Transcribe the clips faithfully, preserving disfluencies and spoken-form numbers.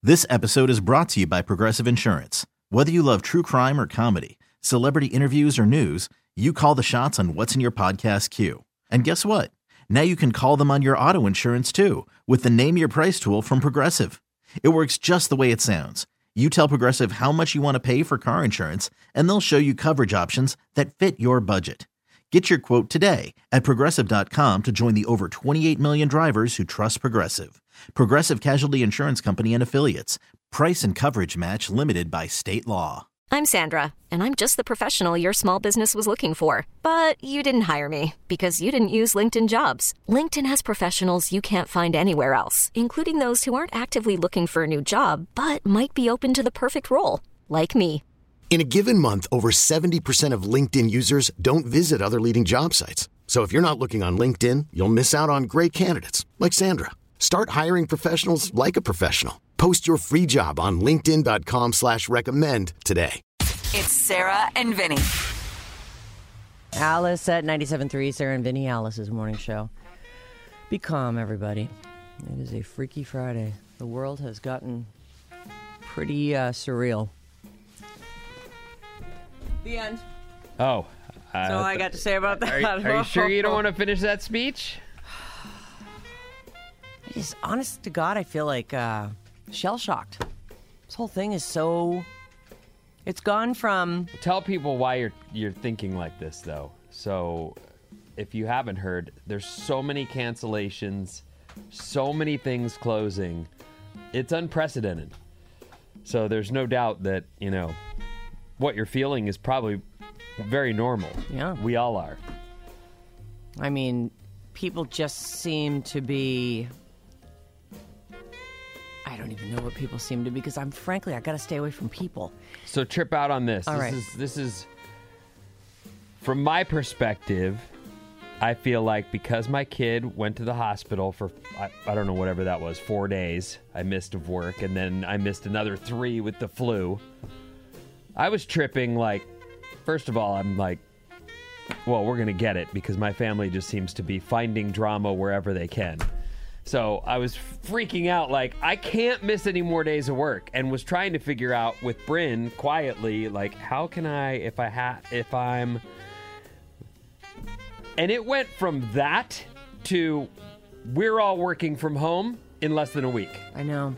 This episode is brought to you by Progressive Insurance. Whether you love true crime or comedy, celebrity interviews or news, you call the shots on what's in your podcast queue. And guess what? Now you can call them on your auto insurance too with the Name Your Price tool from Progressive. It works just the way it sounds. You tell Progressive how much you want to pay for car insurance, and they'll show you coverage options that fit your budget. Get your quote today at Progressive dot com to join the over twenty-eight million drivers who trust Progressive. Progressive Casualty Insurance Company and Affiliates. Price and coverage match limited by state law. I'm Sandra, and I'm just the professional your small business was looking for. But you didn't hire me because you didn't use LinkedIn Jobs. LinkedIn has professionals you can't find anywhere else, including those who aren't actively looking for a new job, but might be open to the perfect role, like me. In a given month, over seventy percent of LinkedIn users don't visit other leading job sites. So if you're not looking on LinkedIn, you'll miss out on great candidates like Sandra. Start hiring professionals like a professional. Post your free job on linkedin dot com slash recommend today. It's Sarah and Vinny. Alice at ninety-seven point three, Sarah and Vinny, Alice's morning show. Be calm, everybody. It is a freaky Friday. The world has gotten pretty uh, surreal. The end. Oh. Uh, That's all I got to say about that. Are, are you sure you don't want to finish that speech? I just, honest to God, I feel like uh, shell-shocked. This whole thing is so... It's gone from... Tell people why you're you're thinking like this, though. So, if you haven't heard, there's so many cancellations, so many things closing. It's unprecedented. So there's no doubt that, you know, what you're feeling is probably very normal. Yeah. We all are. I mean, people just seem to be... I don't even know what people seem to be because I'm frankly, I got to stay away from people. So trip out on this. All this right. is this is from my perspective, I feel like because my kid went to the hospital for I, I don't know whatever that was, four days. I missed of work and then I missed another three with the flu. I was tripping like first of all, I'm like well, we're going to get it because my family just seems to be finding drama wherever they can. So I was freaking out like, I can't miss any more days of work, and was trying to figure out with Bryn quietly, like, how can I, if I ha- if I'm... And it went from that to we're all working from home in less than a week. I know.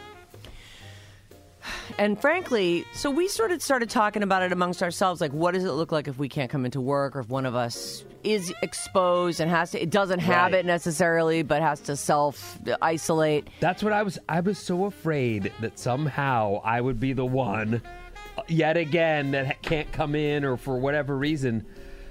And frankly, so we sort of started talking about it amongst ourselves, like, what does it look like if we can't come into work, or if one of us is exposed and has to, it doesn't have Right. it necessarily, but has to self-isolate. That's what I was, I was so afraid that somehow I would be the one, yet again, that can't come in or for whatever reason.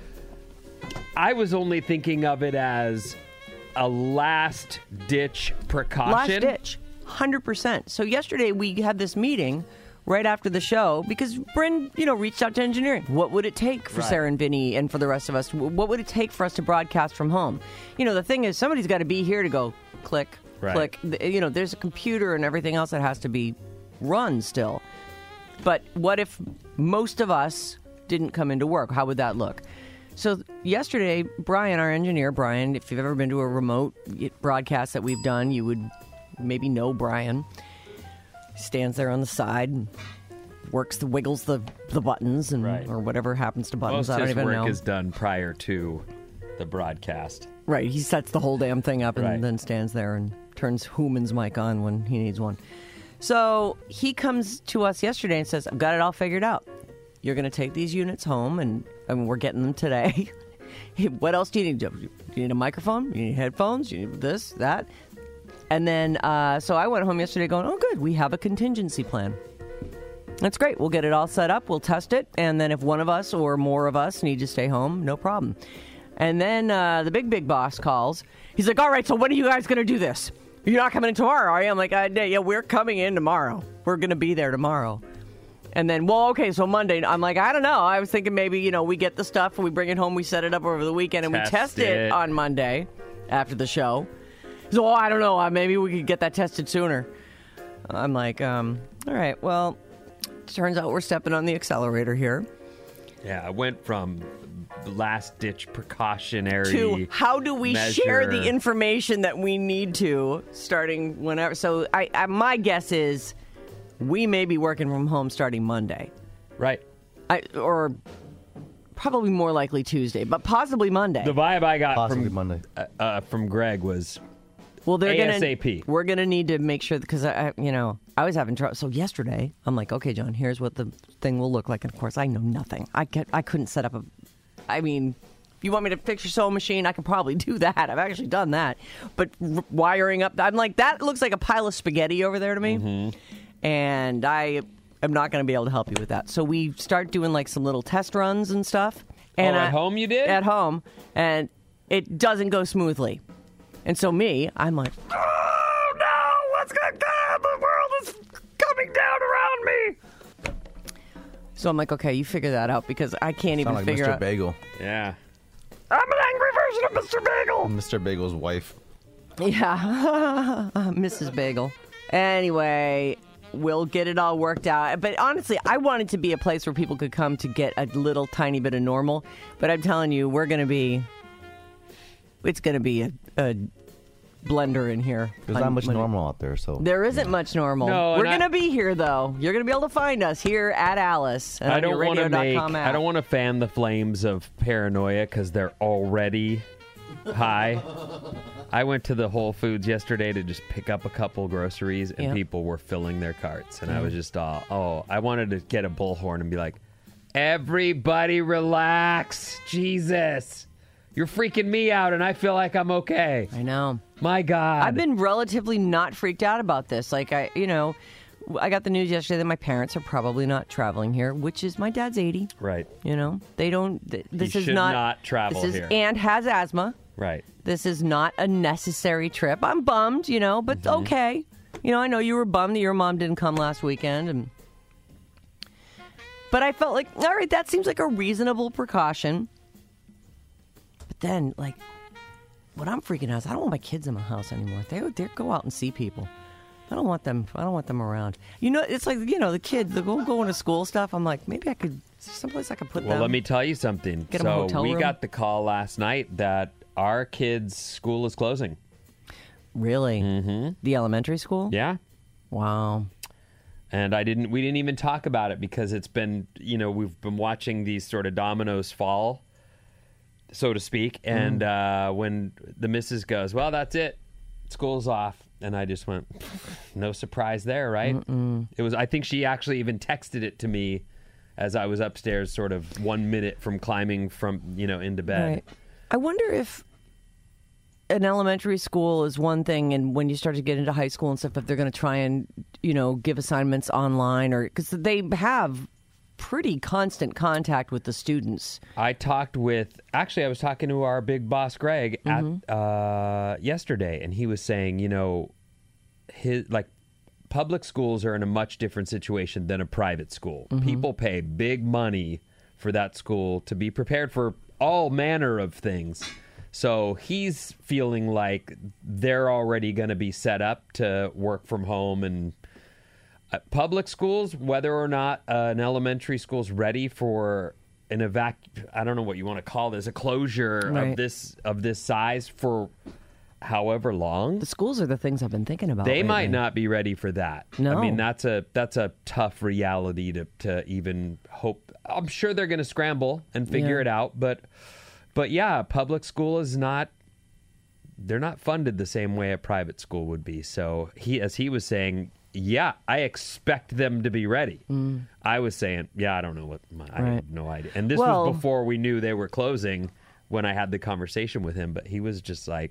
I was only thinking of it as a last-ditch precaution. Last ditch. one hundred percent. So yesterday we had this meeting right after the show because Bryn, you know, reached out to engineering. What would it take for Right. Sarah and Vinny and for the rest of us? What would it take for us to broadcast from home? You know, the thing is, somebody's got to be here to go click, Right. click. You know, there's a computer and everything else that has to be run still. But what if most of us didn't come into work? How would that look? So yesterday, Brian, our engineer, Brian, if you've ever been to a remote broadcast that we've done, you would maybe know Brian. Stands there on the side and works the wiggles the the buttons and Right. or whatever happens to buttons. Most I of don't his even work know. is done prior to the broadcast. Right, he sets the whole damn thing up and Right. then stands there and turns Human's mic on when he needs one. So he comes to us yesterday and says, I've got it all figured out. You're going to take these units home, and, and we're getting them today. What else do you need? Do you need a microphone? You need headphones? You need this, that? And then, uh, so I went home yesterday going, oh, good, we have a contingency plan. That's great. We'll get it all set up. We'll test it. And then if one of us or more of us need to stay home, no problem. And then uh, the big, big boss calls. He's like, all right, so when are you guys going to do this? You're not coming in tomorrow, are you? I'm like, uh, yeah, we're coming in tomorrow. We're going to be there tomorrow. And then, well, okay, so Monday, I'm like, I don't know. I was thinking maybe, you know, we get the stuff, we bring it home, we set it up over the weekend, and Test we test it. it on Monday after the show. So, oh, I don't know. uh, Maybe we could get that tested sooner. I'm like, um, all right, well, turns out we're stepping on the accelerator here. Yeah, I went from last-ditch precautionary To how do we measure. share the information that we need to starting whenever. So I, I my guess is we may be working from home starting Monday. Right. I, or probably more likely Tuesday, but possibly Monday. The vibe I got Possibly from Monday. Uh, uh, from Greg was well, they're ASAP. Gonna, we're going to need to make sure, because, I, you know, I was having trouble. So yesterday, I'm like, okay, John, here's what the thing will look like. And, of course, I know nothing. I, get, I couldn't set up a, I mean... If you want me to fix your sewing machine, I can probably do that. I've actually done that. But r- wiring up, I'm like, that looks like a pile of spaghetti over there to me. Mm-hmm. And I am not going to be able to help you with that. So we start doing like some little test runs and stuff. And oh, at I, home you did? At home. And it doesn't go smoothly. And so me, I'm like, oh no, what's going to happen? The world is coming down around me. So I'm like, okay, you figure that out, because I can't even Sound like figure Mister out. Bagel. Yeah. I'm an angry version of Mister Bagel. Mister Bagel's wife. Yeah, Missus Bagel. Anyway, we'll get it all worked out. But honestly, I want it to be a place where people could come to get a little tiny bit of normal. But I'm telling you, we're going to be, it's going to be a, a blender in here. There's not much normal out there, so. There isn't much normal. No, we're and going to I- be here, though. You're going to be able to find us here at Alice. And I on your don't want to radio dot make. com app. I don't want to fan the flames of paranoia because they're already high. I went to the Whole Foods yesterday to just pick up a couple groceries, and Yeah. people were filling their carts, and I was just all, oh, I wanted to get a bullhorn and be like, everybody relax, Jesus, you're freaking me out, and I feel like I'm okay. I know. My God, I've been relatively not freaked out about this. Like, I, you know, I got the news yesterday that my parents are probably not traveling here, which is my dad's eighty. right, You know, they don't, th- this is should not, not travel this is, here. and has asthma. right. This is not a necessary trip. I'm bummed, you know, but Mm-hmm. okay. You know, I know you were bummed that your mom didn't come last weekend, and but I felt like, all right, that seems like a reasonable precaution. But then, like, what I'm freaking out is I don't want my kids in my house anymore. They they go out and see people. I don't want them. I don't want them around. You know, it's like, you know, the kids, they go going to school stuff. I'm like, maybe I could, is there someplace I could put Well, them. let me tell you something. Get 'em a so hotel we room? got the call last night that our kids' school is closing. Really? Mm-hmm. The elementary school? Yeah. Wow. And I didn't. We didn't even talk about it because it's been, you know, we've been watching these sort of dominoes fall, so to speak. And uh, when the missus goes, well, that's it, school's off, and I just went, no surprise there, right? Mm-mm. It was. I think she actually even texted it to me as I was upstairs, sort of one minute from climbing from, you know, into bed. Right. I wonder if an elementary school is one thing, and when you start to get into high school and stuff, if they're going to try and, you know, give assignments online, or because they have pretty constant contact with the students. I talked with, actually, I was talking to our big boss, Greg, Mm-hmm. at uh, yesterday, and he was saying, you know, his like public schools are in a much different situation than a private school. Mm-hmm. People pay big money for that school to be prepared for all manner of things. So he's feeling like they're already going to be set up to work from home. And uh, public schools, whether or not uh, an elementary school's ready for an evac, I don't know what you want to call this, a closure Right. of this of this size for however long. The schools are the things I've been thinking about. They lately. might not be ready for that. No. I mean, that's a that's a tough reality to, to even hope. I'm sure they're going to scramble and figure Yeah. it out, but but yeah, public school is not. They're not funded the same way a private school would be. So he, as he was saying, yeah, I expect them to be ready. Mm. I was saying, yeah, I don't know what. I Right. have no idea. And this Well- was before we knew they were closing when I had the conversation with him. But he was just like,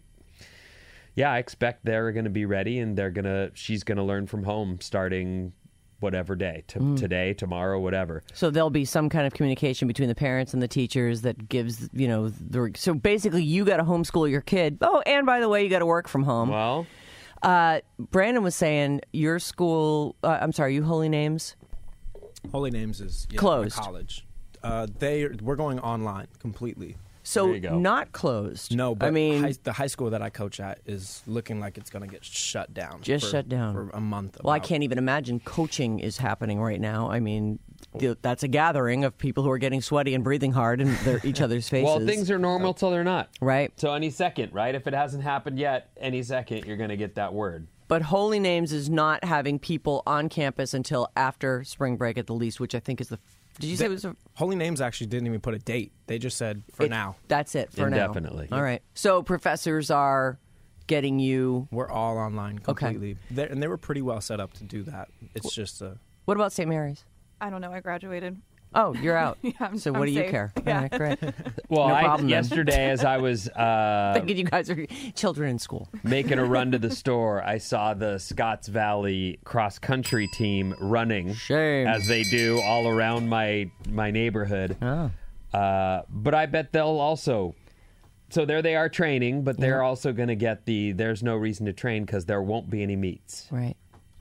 yeah, I expect they're going to be ready, and they're going to. She's going to learn from home starting whatever day, to Mm. today, tomorrow, whatever. So there'll be some kind of communication between the parents and the teachers that gives, you know, the, so basically you got to homeschool your kid. Oh, and by the way, you got to work from home. Well, Uh, Brandon was saying your school, uh, I'm sorry, you Holy Names? Holy Names is yeah, Closed. my college. Uh, they we're going online completely. So There you go. not closed. No, but I mean, high, the high school that I coach at is looking like it's going to get shut down. Just for, shut down. for a month. well, I about. can't even imagine coaching is happening right now. I mean, th- that's a gathering of people who are getting sweaty and breathing hard in their, each other's faces. well, things are normal till they're not. Right. So any second, right? If it hasn't happened yet, any second you're going to get that word. But Holy Names is not having people on campus until after spring break at the least, which I think is the. Did you say it was a, Holy Names actually didn't even put a date. They just said for it- now. That's it for now. Indefinitely. All right. So professors are getting you. We're all online completely. They're- And they were pretty well set up to do that. It's just a. What about Saint Mary's? I don't know. I graduated. Oh, you're out. Yeah, I'm- so what I'm do you safe. care? Yeah. All right, great. Well, No I, problem, then. yesterday as I was uh, Thinking you guys are children in school. making a run to the store, I saw the Scotts Valley cross country team running, Shame. as they do all around my my neighborhood. Oh. Uh, but I bet they'll also. So there they are training, but they're also going to get the. There's no reason to train because there won't be any meets. Right.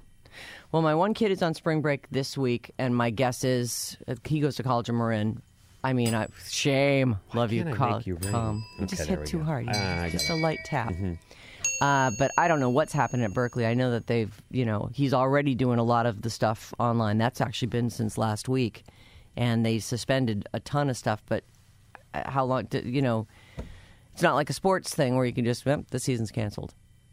Well, my one kid is on spring break this week, and my guess is uh, he goes to college in Marin. I mean, I, shame. Love you, can't I college. make you rain? Come. You Okay, just there hit we too go. hard. You Ah, know, I just got a it. light tap. Uh, but I don't know what's happening at Berkeley. I know that they've, you know, he's already doing a lot of the stuff online. That's actually been since last week, and they suspended a ton of stuff. But uh, how long? Do, you know, it's not like a sports thing where you can just, well, the season's canceled.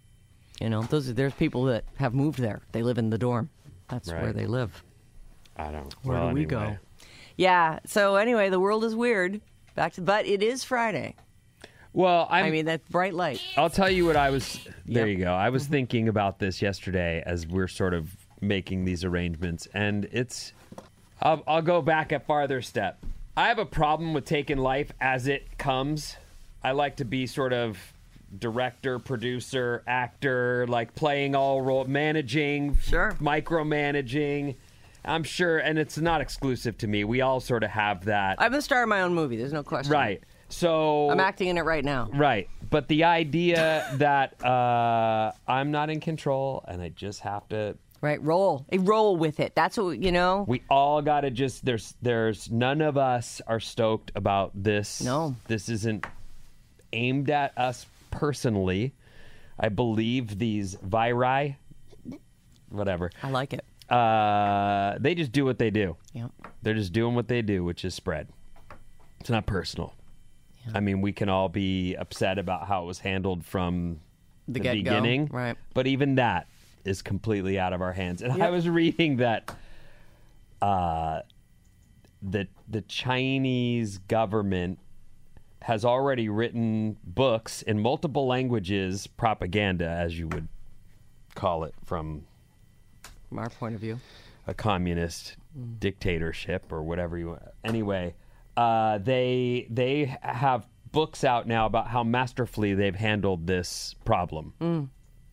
You know, those are, there's people that have moved there. They live in the dorm. That's Right. where they live. I don't. Where well, do we anyway. go? Yeah. So anyway, the world is weird. Back to, but it is Friday. Well, I'm, I mean, that bright light. I'll tell you what I was. There Yep. you go. I was thinking about this yesterday as we're sort of making these arrangements, and it's. I'll, I'll go back a farther step. I have a problem with taking life as it comes. I like to be sort of director, producer, actor, like playing all role, managing, Sure. micromanaging. I'm sure, and it's not exclusive to me. We all sort of have that, I'm the star of my own movie. There's no question. right? So I'm acting in it right now. Right. But the idea that uh, I'm not in control and I just have to. Right. Roll. A roll with it. That's what, you know. We all got to just. There's, there's none of us are stoked about this. No. This isn't aimed at us personally. I believe these viri, whatever, I like it. uh, they just do what they do. Yep. They're just doing what they do, which is spread. It's not personal. I mean, we can all be upset about how it was handled from The the, get-go, beginning, right. But even that is completely out of our hands. And I was reading that uh, the the Chinese government has already written books in multiple languages, propaganda, as you would call it, from From our point of view. a communist dictatorship or whatever you want. Anyway, uh, they they have books out now about how masterfully they've handled this problem.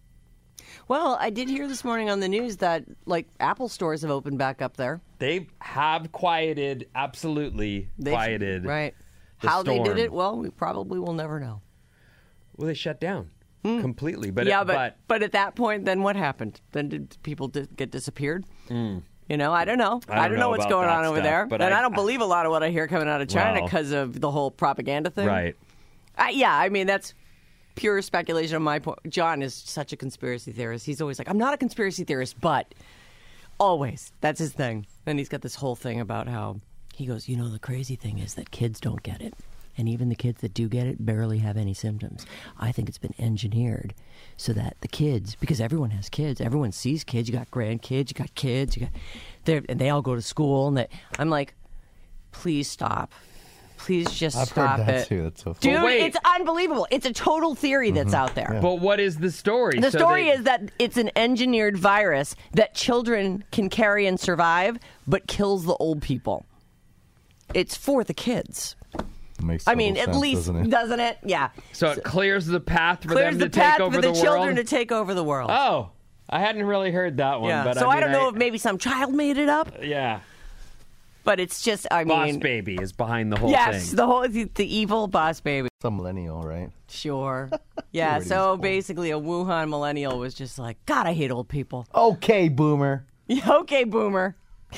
Well, I did hear this morning on the news that, like, Apple stores have opened back up there. They have quieted, absolutely They've- quieted. Right. the How they did storm. it, well, we probably will never know. Well, they shut down completely. But Hmm. yeah, it, but, but at that point, then what happened? Then did people di- get disappeared? You know, I don't know. I don't know, know what's about going that on over stuff, there. but and I, I- don't believe a lot of what I hear coming out of China Well- because of the whole propaganda thing. right. I, yeah, I mean, that's pure speculation on my point. John is such a conspiracy theorist. He's always like, I'm not a conspiracy theorist, but always. That's his thing. And he's got this whole thing about how he goes, you know, the crazy thing is that kids don't get it. And even the kids that do get it barely have any symptoms. I think it's been engineered so that the kids, because everyone has kids, everyone sees kids. You got grandkids, you got kids, you got, they're, and they all go to school. And they, I'm like, please stop. Please just I've stop heard that it. too. That's so Dude, funny. wait. it's unbelievable. It's a total theory that's out there. But what is the story? The So story they- is that it's an engineered virus that children can carry and survive, but kills the old people. It's for the kids. Makes I mean, total at sense, least, doesn't it? doesn't it? Yeah. So it clears the path for Clears them the to path take over for the, the, children world? to take over the world. Oh, I hadn't really heard that one. yeah. But so I, I, mean, don't know if maybe some child made it up, Yeah. but it's just, I Boss mean. Baby is behind the whole Yes, thing. the whole the, the evil boss baby. Some millennial, right? Sure. Yeah, Everybody's so old. basically a Wuhan millennial was just like, God, I hate old people. Okay, boomer. Okay, boomer.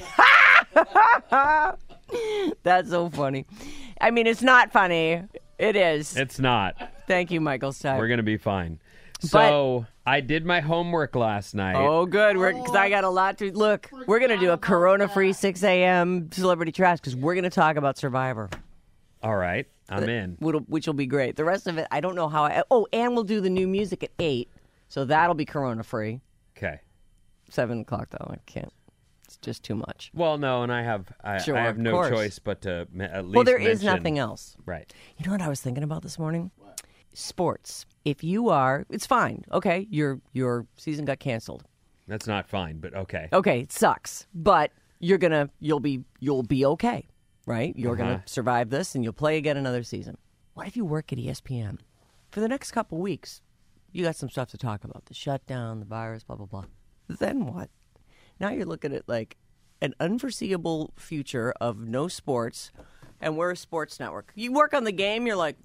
That's so funny. I mean, it's not funny. It is. It's not. Thank you, Michael Stipe. We're going to be fine. So I did my homework last night. Oh, good. Because I got a lot to look. We're going to do a Corona-free six a.m. celebrity trash because we're going to talk about Survivor, All right. I'm in. which will- which will be great. The rest of it, I don't know how. I, oh, and we'll do the new music at eight, so that'll be Corona-free. Okay. Seven o'clock though, I can't. It's just too much. Well, no, and I have I, Sure, I have of no course. choice but to ma- at least Well, there is mention- nothing else. Right. You know what I was thinking about this morning? What? Sports. If you are, it's fine. Okay, your your season got canceled. That's not fine, but okay. Okay, it sucks, but you're gonna you'll be you'll be okay, right? You're Uh-huh. gonna survive this, and you'll play again another season. What if you work at E S P N for the next couple weeks? You got some stuff to talk about: the shutdown, the virus, blah blah blah. Then what? Now you're looking at like an unforeseeable future of no sports, and we're a sports network. You work on the game, you're like,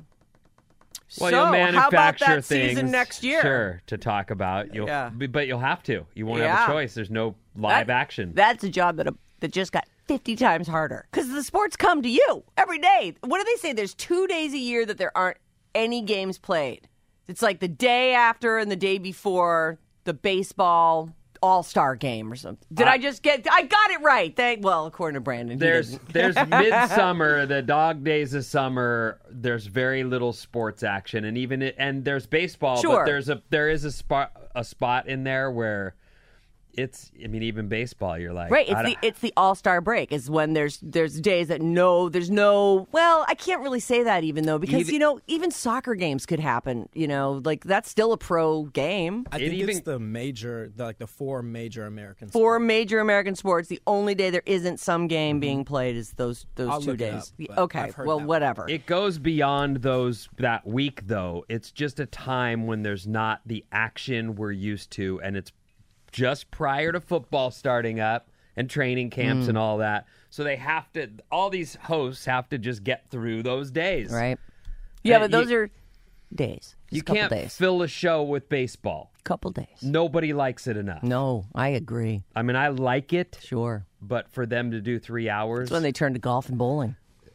Well, so you'll how about manufacture that things season next year? Sure, to talk about. You'll, Yeah. b- but you'll have to. You won't have Yeah. a choice. There's no live That- action. That's a job that that just got fifty times harder because the sports come to you every day. What do they say? There's two days a year that there aren't any games played. It's like the day after and the day before the baseball all-star game or something. Did Uh, I just get? I got it right. Thank. Well, according to Brandon, he There's didn't. there's midsummer, the dog days of summer. There's very little sports action, and even it, and there's baseball. Sure. But there's a there is a spot a spot in there where it's. I mean, even baseball, you're like Right, I it's the don't- it's the All Star break is when there's there's days that no there's no well I can't really say that even though because Even- you know even soccer games could happen you know like that's still a pro game. I It think even- it's the major, the, like the four major American Four sports. major American sports. The only day there isn't some game being played is those those I'll two look it days. up, but okay, I've heard well that. whatever. It goes beyond those that week though. It's just a time when there's not the action we're used to, and it's just prior to football starting up and training camps Mm. and all that. So they have to. All these hosts have to just get through those days. right. Yeah, Uh, but those you- are days. Just You a couple can't days. fill a show with baseball. couple days. Nobody likes it enough. No, I agree. I mean, I like it, Sure. but for them to do three hours, It's when they turn to golf and bowling.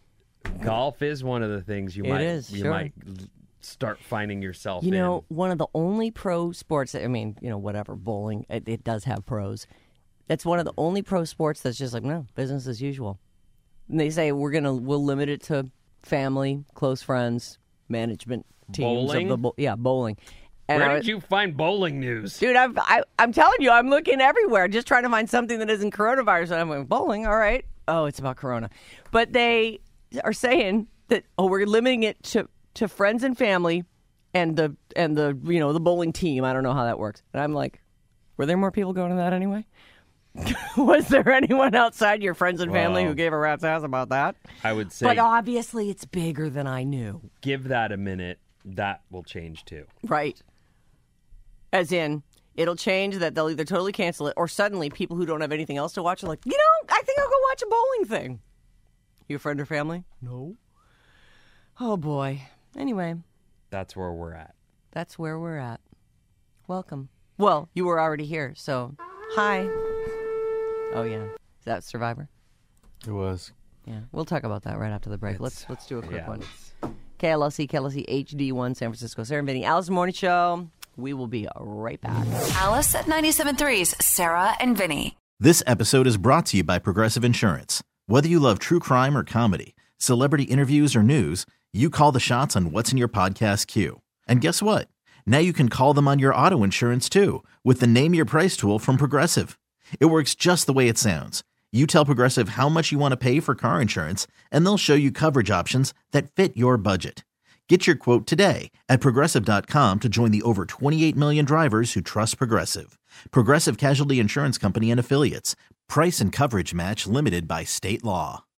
golf is one of the things you It might is, you sure. might l- start finding yourself. You know, in. one of the only pro sports, I mean, you know, whatever, bowling, it, it does have pros. That's one of the only pro sports that's just like, no, business as usual. And they say we're going to, we'll limit it to family, close friends, management teams. Bowling? Of the bo- yeah, bowling. And Where I- did you find bowling news? Dude, I've, I, I'm telling you, I'm looking everywhere, just trying to find something that isn't coronavirus. And I'm like, bowling, all right. Oh, it's about corona. But they are saying that, oh, we're limiting it to, to friends and family and the, and the, you know, the bowling team. I don't know how that works. And I'm like, were there more people going to that anyway? Was there anyone outside your friends and family Wow. who gave a rat's ass about that? I would say But obviously it's bigger than I knew. give that a minute. That will change too. Right. As in, it'll change that they'll either totally cancel it or suddenly people who don't have anything else to watch are like, you know, I think I'll go watch a bowling thing. You a friend or family? No. Oh, boy. Anyway, That's where we're at. that's where we're at. Welcome. Well, you were already here, so hi. Oh, yeah. Is that Survivor? It was. Yeah. We'll talk about that right after the break. Let's It's- let's do a quick yeah, one. it's- K L S C, K L S C H D one, San Francisco. Sarah and Vinny, Alice Morning Show. We will be right back. Alice at ninety-seven point three's Sarah and Vinny. This episode is brought to you by Progressive Insurance. Whether you love true crime or comedy, celebrity interviews or news, you call the shots on what's in your podcast queue. And guess what? Now you can call them on your auto insurance too with the Name Your Price tool from Progressive. It works just the way it sounds. You tell Progressive how much you want to pay for car insurance, and they'll show you coverage options that fit your budget. Get your quote today at Progressive dot com to join the over twenty-eight million drivers who trust Progressive. Progressive Casualty Insurance Company and Affiliates. Price and coverage match limited by state law.